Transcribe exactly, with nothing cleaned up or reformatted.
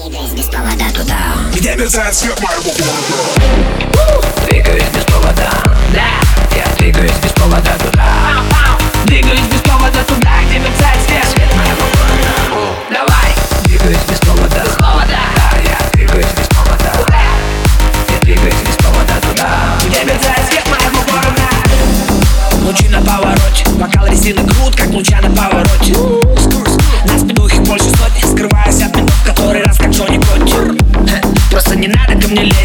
Двигаюсь без повода туда, где мерцает свет моего города. Двигаюсь без повода, да, я двигаюсь без повода туда. Двигаюсь без повода туда, где мерцает свет, свет моего города. Давай, двигаюсь без повода, без повода. Да, я двигаюсь без повода. Я двигаюсь без повода туда, где мерцает свет моего города. Лучи на повороте, бокал резины крут, как луча на повороте. На спиду их больше сотни, скрываясь от ментов, который раз как Джонни Котти. Просто не надо ко мне лезть.